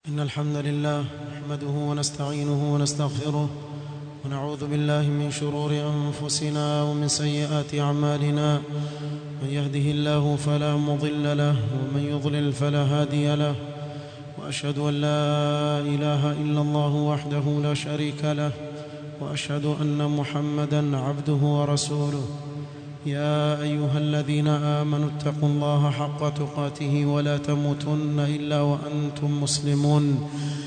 إن الحمد لله نحمده ونستعينه ونستغفره ونعوذ بالله من شرور أنفسنا ومن سيئات أعمالنا. من يهده الله فلا مضل له ومن يضلل فلا هادي له، وأشهد أن لا إله إلا الله وحده لا شريك له، وأشهد أن محمدًا عبده ورسوله. يا أيها الذين آمنوا اتقوا الله حق تقاته ولا تموتن إلا وأنتم مسلمون.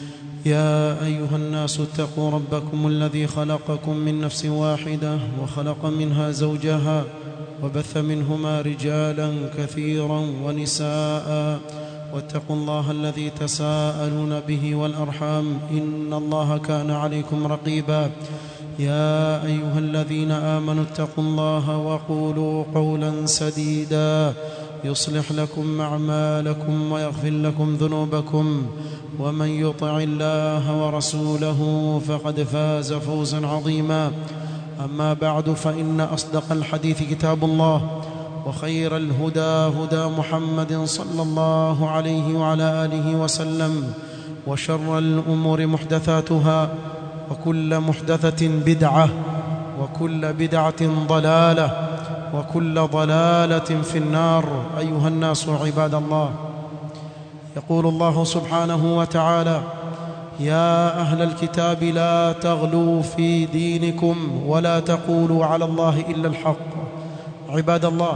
يا أيها الناس اتقوا ربكم الذي خلقكم من نفس واحدة وخلق منها زوجها وبث منهما رجالا كثيرا ونساء، واتقوا الله الذي تساءلون به والأرحام إن الله كان عليكم رقيبا. يا أيها الذين آمنوا اتقوا الله وقولوا قولا سديدا يصلح لكم أعمالكم ويغفر لكم ذنوبكم، ومن يطع الله ورسوله فقد فاز فوزا عظيما. أما بعد، فإن أصدق الحديث كتاب الله، وخير الهدى هدى محمد صلى الله عليه وعلى آله وسلم، وشر الأمور محدثاتها، وكل محدثة بدعة، وكل بدعة ضلالة، وكل ضلالة في النار. أيها الناس عباد الله، يقول الله سبحانه وتعالى: يا أهل الكتاب لا تغلوا في دينكم ولا تقولوا على الله إلا الحق. عباد الله،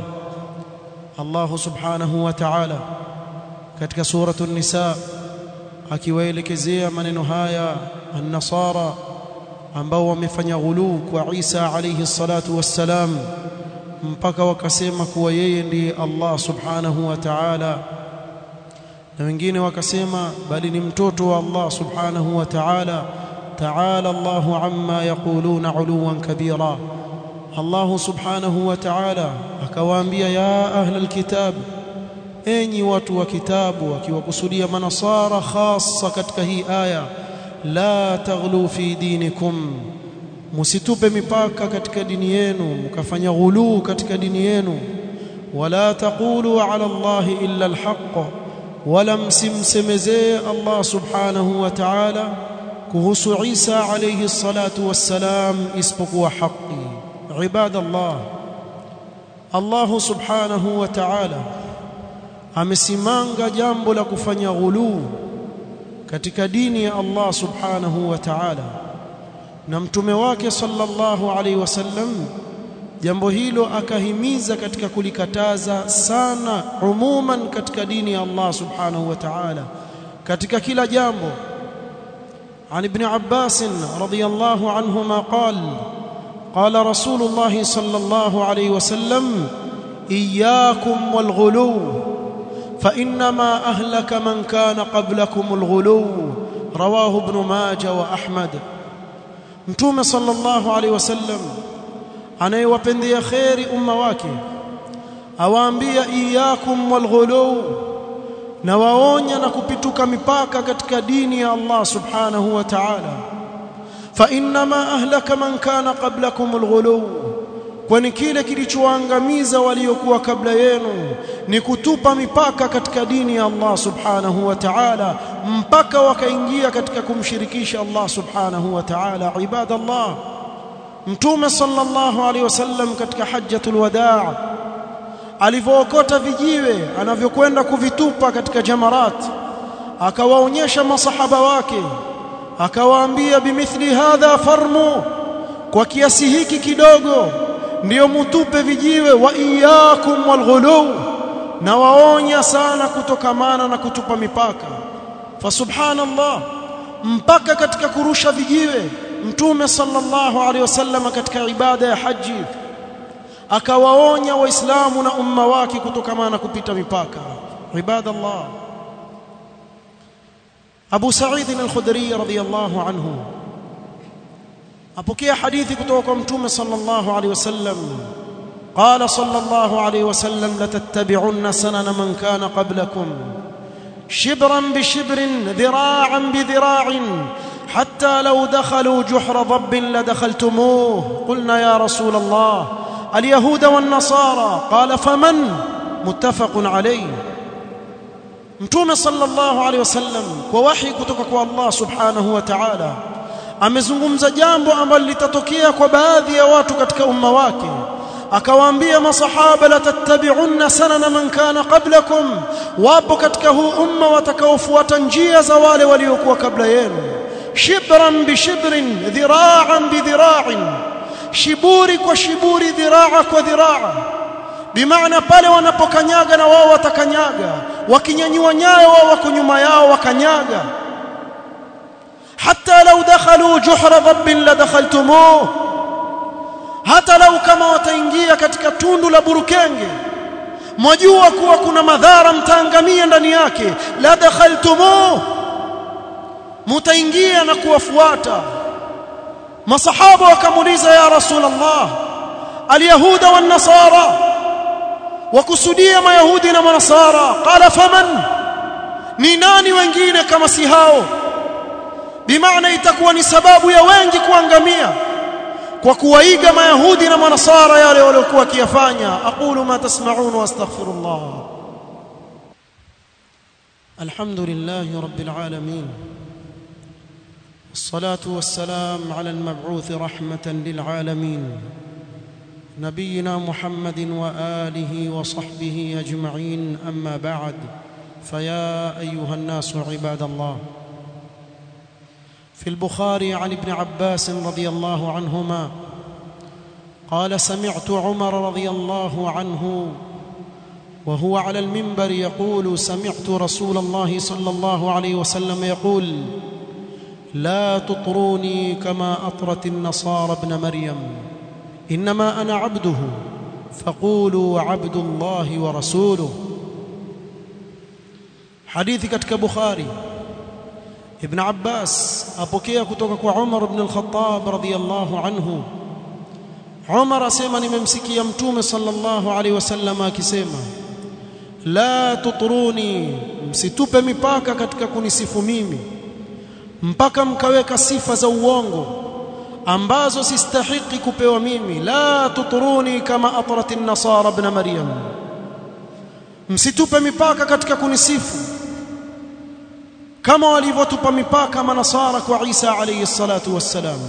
الله سبحانه وتعالى katika suratu an-Nisa akiwaelekezea maneno haya an-Nasara ambao wamefanya ghuluu kwa Isa alayhi salatu wassalam, mpaka wakasema kuwa yeye ndiye Allah subhanahu wa ta'ala, na wengine wakasema bali ni mtoto wa Allah subhanahu wa ta'ala. Ta'ala Allahu amma yaquluna 'uluwan kabira. Allah subhanahu wa ta'ala akawaambia, ya ahlal kitab, enyi watu wa kitabu, akiwakusudia manasara khassa katika hii aya, la taghlu fi dinikum, musitupe mipaka katika dini yenu, mkafanya ghuluu katika dini yenu. Wala taqulu ala Allahi illa alhaq, wala msimsemezee Allah subhanahu wa ta'ala kuhusu Isa alayhi salatu wassalam isipokuwa haki. Ibadallah, Allah subhanahu wa ta'ala amesimanga jambo la kufanya ghuluu katika dini ya Allah subhanahu wa ta'ala, na mtume wake sallallahu alaihi wasallam jambo hilo akahimiza katika kulikataza sana umuman katika dini ya Allah subhanahu wa ta'ala katika kila jambo. An ibn Abbas radiyallahu anhuma qala Rasulullah sallallahu alaihi wasallam, iyyakum wal ghuluw فإنما أهلك من كان قبلكم الغلو. رواه ابن ماجه وأحمد. Mtume sallallahu alaihi wasallam anayewapendea khairi umma wake awaambia, iyakum walghulu, na waonya na kupituka mipaka katika dini ya Allah subhanahu wa ta'ala. Fa inma ahlaka man kana qablakum alghulu, kwani kile kilichoangamiza waliokuwa kabla yenu ni kutupa mipaka katika dini ya Allah subhanahu wa ta'ala, mpaka wakaingia katika kumshirikisha Allah subhanahu wa ta'ala. Ibadallah, Mtume sallallahu alaihi wasallam katika hajjatul wadaa alivyookota vijiwe anavyokwenda kuvitupa katika jamarat, akawaonyesha masahaba wake, akawaambia, bimithli hadha farmu, kwa kiasi hiki kidogo ndiyo mutupe vijiwe. Wa iyyakum walghulu, na waonya sana kutokamana na kutupa mipaka. Fa subhanallah, mpaka katika kurusha vijiwe Mtume sallallahu alaihi wasallam katika ibada ya haji akawaonya waislamu na umma wake kutokamana na kupita mipaka. Ibadallah, Abu Sa'id al-Khudri radhiyallahu anhu apokea hadithi kutoka kwa Mtume sallallahu alaihi wasallam, qala sallallahu alaihi wasallam, la tattabi'unna sanana man kana qablakum shibran bi shibrin dhira'an bi dhira'in hatta law dakhalu juhra dhabbin la dakhaltumuhu. Qulna ya rasul Allah, al-yahuda wan nasara. Qala faman? Muttafaqun alayh. Mtume sallallahu alaihi wasallam kwa wahi kutoka kwa Allah subhanahu wa ta'ala amezungumza jambo ambalo litatokea kwa baadhi ya watu katika umma wake, akawaambia masahaba, la tattabi'unna sanana man kana qablakum, wapo katika huu umma watakaofuata njia za wale waliokuwa kabla yenu, shibran bi shibrin, dhira'an bi dhira'in, shiburi kwa shiburi, dhiraa kwa dhiraa. Bimaana pale wanapokanyaga na wao watakanyaga, wakinyanyua nyayo wao wako nyuma yao wakanyaga. Hatta law dakhalu juhra dhabbin la dakhaltumuh, hata lau kama wataingia katika tundu la burukenge, mwajua kuwa kuna madhara, mtaangamia ndani yake, la dakhaltumuh, mtaingia na kuwafuata. Masahaba wakamuuliza, ya Rasulullah, alyahuda wan nasara, wakusudia mayahudi na manasara. Qala faman, ni nani wengine kama si hao? Bimaana itakuwa ni sababu ya wengi kuangamia kwa kuwaiga mayahudi na manasara yale waliokuwa kiyafanya. Aqulu ma tasma'un wa astaghfirullah. Alhamdulillahi rabbil alamin, wassalatu wassalam ala al-mab'uth rahmatan lil alamin, نبينا محمد وآله وصحبه أجمعين. أما بعد، فيا أيها الناس عباد الله، في البخاري عن ابن عباس رضي الله عنهما قال: سمعت عمر رضي الله عنه وهو على المنبر يقول: سمعت رسول الله صلى الله عليه وسلم يقول: لا تطروني كما أطرت النصارى ابن مريم، إنما أنا عبده فقولوا عبد الله ورسوله. حديث katika Bukhari. Ibn Abbas apokea kutoka kwa Umar ibn al-Khattab radhiyallahu anhu. Umar asema, nimemsikia Mtume sallallahu alaihi wasallam akisema, la tutruni, msitupe mipaka katika kunisifu mimi mpaka mkaweka sifa za uongo ambazo sistahiki kupewa mimi. La tutruni kama atrat an-nasara ibn Maryam, msitupe mipaka katika kunisifu kama walivyotupa mipaka manasara kwa Isa alayhi salatu wassalam.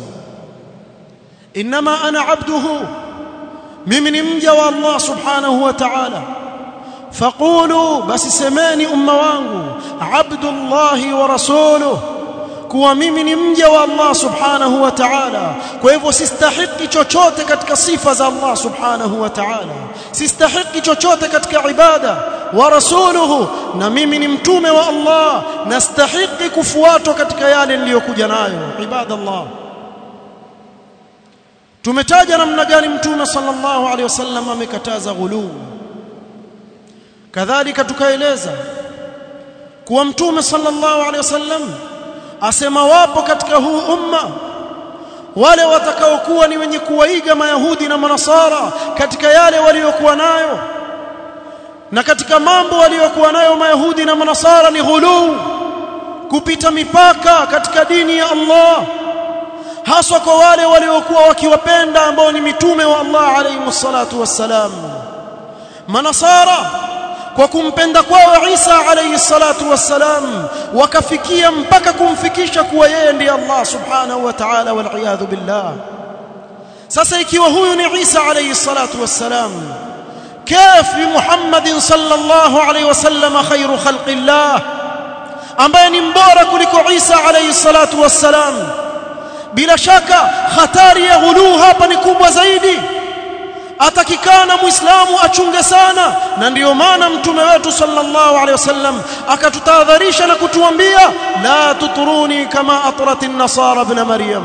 Inma ana abduhu, mimi ni mja wa Allah subhanahu wa ta'ala. Faqulu, basi semeni umma wangu, abdullahi wa rasuluhu, kuwa mimi ni mja wa Allah subhanahu wa ta'ala. Kwa hivyo sistahiki chochote katika sifa za Allah subhanahu wa ta'ala, sistahiki chochote katika ibada. Wa rasuluhu, na mimi ni mtume wa Allah, nastahiki kufuatwa katika yale niliyokuja nayo. Ibadallah, tumetaja namna gani mtume sallallahu alaihi wasallam amekataza ghuluu. Kadhalika tukaeleza kuwa mtume sallallahu alaihi wasallam asema wapo katika huu umma wale watakaokuwa ni wenye kuwaiga mayahudi na manasara katika yale waliokuwa nayo, na katika mambo waliokuwa nayo mayahudi na manasara ni ghuluu, kupita mipaka katika dini ya Allah, haswa kwa wale waliokuwa wakiwapenda ambao ni mitume wa Allah alayhi wassalatu wassalam. Manasara kwa kumpenda kwao Isa alayhi salatu wassalam wakafikia mpaka kumfikisha kuwa yeye ndiye Allah subhanahu wa ta'ala, wal iyadhu billah. Sasa ikiwa huyu ni Isa alayhi salatu wassalam, كيف بمحمد صلى الله عليه وسلم خير خلق الله ambaye ni mbora kuliko Isa alayhi salatu wassalam? Bila shaka hatari ya ghuluu hapa ni kubwa zaidi, atakikana muislamu achunge sana. Na ndiyo maana mtume wetu sallallahu alaihi wasallam akatutahadharisha na kutuambia, la tuturuni kama atrat an-nasara ibn Maryam,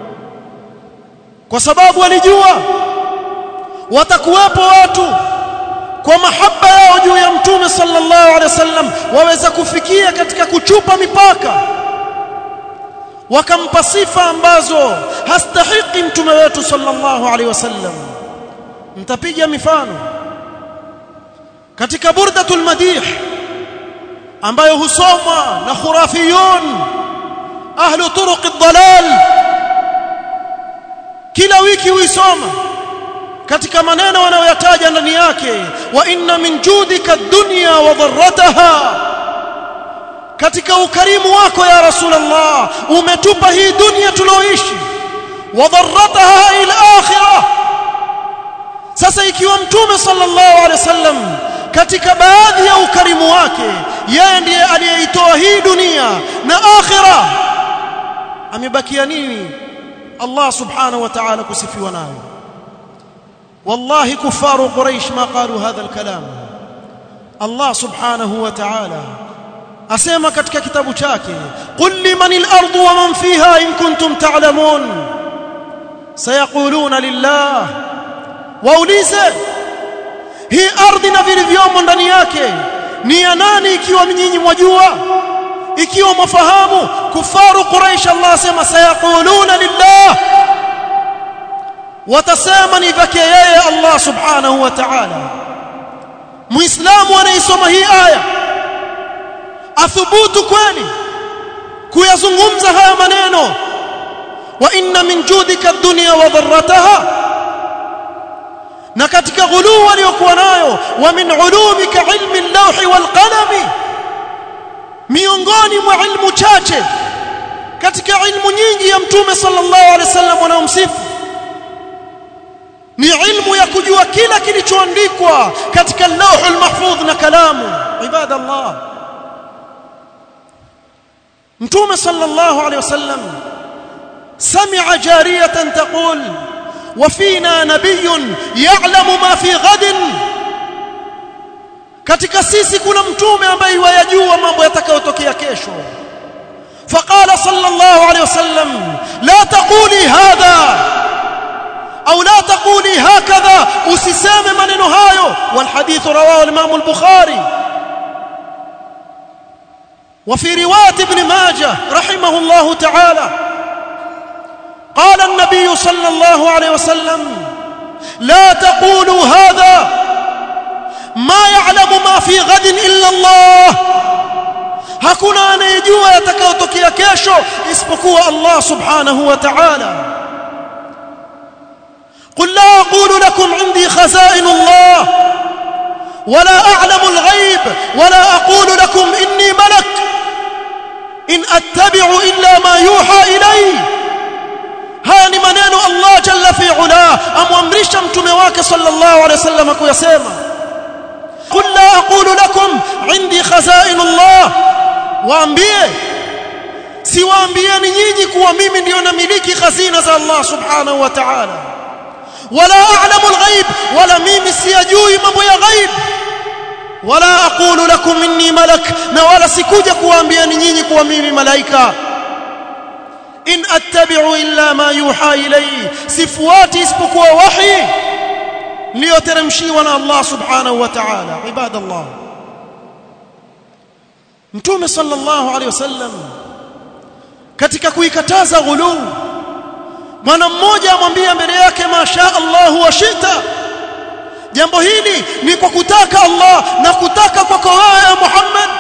kwa sababu walijua watakuwepo watu kwa mahaba yao juu ya mtume sallallahu alaihi wasallam waweza kufikia katika kuchupa mipaka, wakampa sifa ambazo hastahiki mtume wetu sallallahu alaihi wasallam. Nitapiga mifano katika burdatul madih ambayo husomwa na khurafiyun ahlu turuq ad-dalal, kila wiki huisoma. Katika maneno wanayoyataja ndani yake, wa inna min judika ad-dunya wa dharrataha, katika ukarimu wako ya Rasulullah umetupa hii dunia tunaoishi wadharrataha ila akhirah. Sasa ikiwa mtume sallallahu alaihi wasallam katika baadhi ya ukarimu wake yeye ndiye aliyeitoa hii dunia na akhirah, amebakia nini Allah subhanahu wa ta'ala kusifiwa nayo? Wallahi kufaru Quraysh ma qalu hadha al-kalam. Allah subhanahu wa ta'ala asema katika kitabu chake, qul limanil ardu wa man fiha in kuntum ta'lamun, sayaquluna lillah. Waulize, hii ardhi na vilivyomo ndani yake ni ya nani ikiwa nyinyi mwajua, ikiwa mwafahamu? Kufaru Quraysh Allah asema sayaquluna lillah, watasema ni vyake yeye Allah subhanahu wa ta'ala. Muislamu anaisoma hii aya athubutu kweli kuyazungumza haya maneno, wa inna min judika ad-dunya wa dharrataha, na katika ghuluu waliokuwa nayo, wa min ulumika ilmi al-lawhi wal qalami, miongoni mwa ilmu chache katika ilmu nyingi ya mtume sallallahu alaihi wasallam wanaomsifu ni ilmu ya kujua kila kilichoandikwa katika al-lawhul mahfudh na kalamu. Ibadallah, mtume sallallahu alaihi wasallam sami'a jariyatan taqul wa fina nabiyyun ya'lamu ma fi ghadin, katika sisi kuna mtume ambaye yajua mambo yatakayotokea kesho. Faqala sallallahu alaihi wasallam la taquli hadha au la taquli hakadha, usiseme maneno hayo. Wal hadith rawahu al-imam al-bukhari. وفي رواية ابن ماجه رحمه الله تعالى قال النبي صلى الله عليه وسلم لا تقولوا هذا ما يعلم ما في غد إلا الله، hakuna anayejua yatakayotokea kesho isipokuwa Allah subhanahu wa ta'ala. قل لا أقول لكم عندي خزائن الله ولا أعلم الغيب ولا أقول لكم إني ملك إن أتبع إلا ما يوحى إلي. haya ni maneno Allah jalla fi ula amwamrisha mtume wake sallallahu alaihi wasallam kuyasema. qul la aqulu lakum indi khazainullah, waambie, siwaambieni nyinyi kuwa mimi ndio namiliki khazina za Allah subhanahu wa ta'ala, wala a'lamu al-ghaib, wala mimi siyajui mambo ya ghaib, wala aqulu lakum inni malak, na wala sikuja kuwaambieni nyinyi kuwa mimi malaika. in attabi'u illa ma yuha ilayhi, sifuati isipokuwa wahi niliyoteremshiwa na Allah subhanahu wa ta'ala. Ibadallah, mtume sallallahu alayhi wasallam katika kuikataza ghuluu, mwana mmoja amwambia mbele yake masha Allah wa shita, jambo hili ni kwa kutaka Allah na kutaka kwako wewe Muhammad.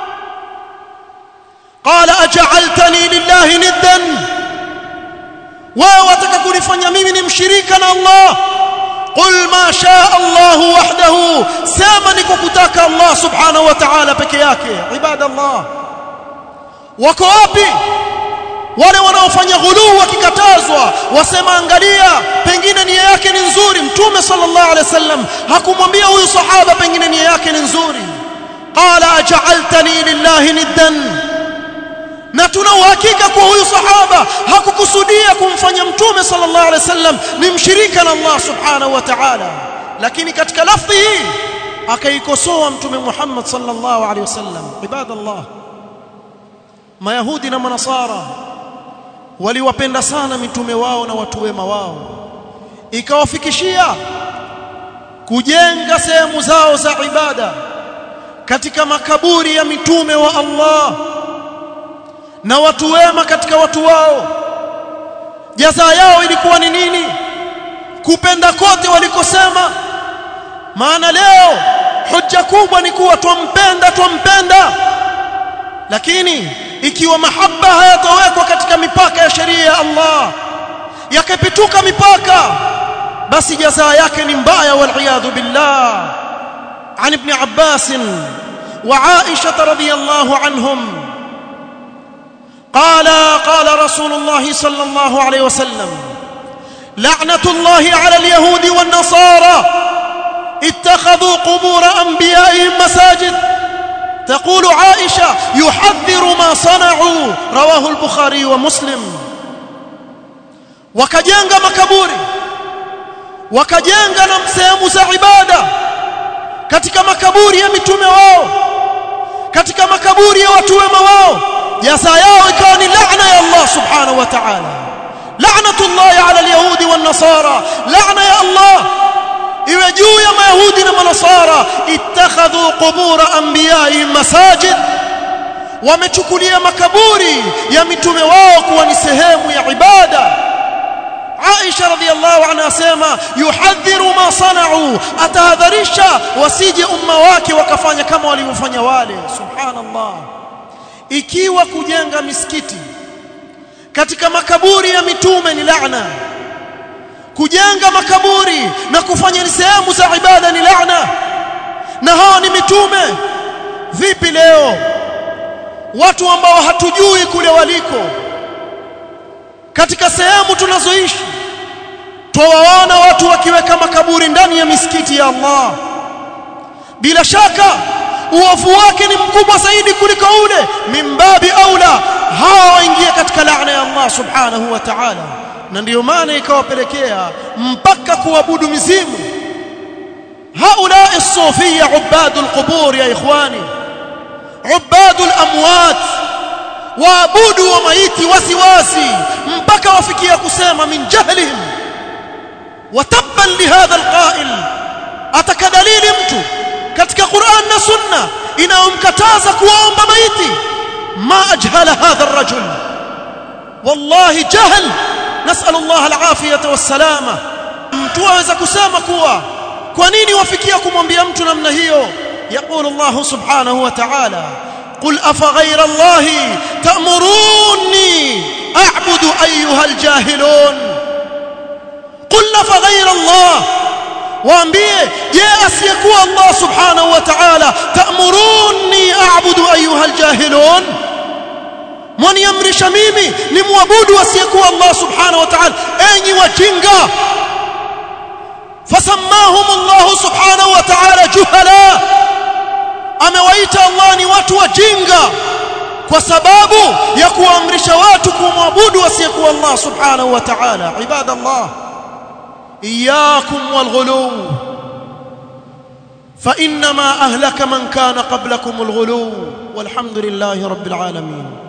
qala aj'altani lillahi niddan, wewe wataka kunifanya mimi ni mshirika na Allah? qul ma shaa Allah wahdahu, sema ni kwa kutaka Allah subhanahu wa ta'ala peke yake. Ibadallah, wako wapi wale wanaofanya ghuluu wakikatazwa wasema angalia pengine nia yake ni nzuri? Mtume sallallahu alaihi wasallam hakumwambia huyu sahaba pengine nia yake ni nzuri. qala aj'altani lillahi niddan, na tuna uhakika kwa huyu sahaba hakukusudia kumfanya mtume sallallahu alaihi wasallam ni mshirika na Allah subhanahu wa ta'ala, lakini katika lafzi hii akaikosoa mtume Muhammad sallallahu alaihi wasallam. Ibadallah, mayahudi na manasara waliwapenda sana mitume wao na watu wema wao, ikawafikishia kujenga sehemu zao za ibada katika makaburi ya mitume wa Allah na watu wema katika watu wao. Jaza yao ilikuwa ni nini? Kupenda kote walikosema. Maana leo hoja kubwa ni kuwa twampenda, lakini ikiwa mahaba hayatowekwa katika mipaka ya sheria ya Allah, yakapituka mipaka, basi jaza yake ni mbaya, wal iyadhu billah. An ibn Abbas wa Aisha radhiyallahu anhum قال رسول الله صلى الله عليه وسلم لعنة الله على اليهود والنصارى اتخذوا قبور أنبيائهم مساجد. تقول عائشة يحذر ما صنعوا، رواه البخاري ومسلم. wakajenga makaburi, wakajenga na sehemu za ibada katika makaburi ya mitume wao, katika makaburi ya watu wema wao, jaza yao ikawa ni laana ya Allah subhanahu wa ta'ala. La'natullahi 'ala al-yahudi wan-nasara, laana ya Allah iwe juu ya mayahudi na manasara. Ittakhadhu qubur anbiya'ihim masajid, wamechukulia makaburi ya mitume wao kuwa ni sehemu ya ibada. Aisha radhiyallahu anha asema yuhadhiru ma sana'u, atahadharisha wasije umma wake wakafanya kama walivyofanya wale. Subhanallah. Ikiwa kujenga misikiti katika makaburi ya mitume ni laana, kujenga makaburi na kufanya ni sehemu za ibada ni laana, na hao ni mitume, vipi leo watu ambao hatujui kule waliko katika sehemu tunazoishi twawaona watu wakiweka makaburi ndani ya misikiti ya Allah? Bila shaka uovu wake ni mkubwa zaidi kuliko ule. Mimbabi aula hawa waingia katika laana ya Allah subhanahu wa ta'ala. Na ndiyo maana ikawapelekea mpaka kuabudu mizimu. Haula as-sufiyya ubadul qubur ya ikhwani, ubadul amwat, waabudu wa maiti wasiwasi, mpaka wafikia kusema min jahlihim wa tabban li hadha alqa'il. Atakadalili mtu katika Qur'an na Sunna inaomkataza kuomba maiti, ma ajhala hadha ar-rajul, wallahi jahl, nas'alullah al-afiyata was-salama. Mtu aweza kusema kuwa kwa nini wafikia kumwambia mtu namna hiyo? Yaqulu Allah subhanahu wa ta'ala قل أفغير الله تأمروني أعبد أيها الجاهلون. قل أفغير الله، waambie je asiyekuwa Allah subhanahu wa ta'ala ta'muruni a'budu ayyuha al-jahilun, mwaniamrisha mimi ni muabudu asiyekuwa Allah subhanahu wa ta'ala enyi wajinga. fasammahum Allah subhanahu wa ta'ala juhala, amewaita Allah ni watu wajinga kwa sababu ya kuamrisha watu kumwabudu asiyekuwa Allah subhanahu wa ta'ala. Ibadallah, iyyakum walghulu fa inma ahlaka man kana qablakum alghulu walhamdulillahi rabbil alamin.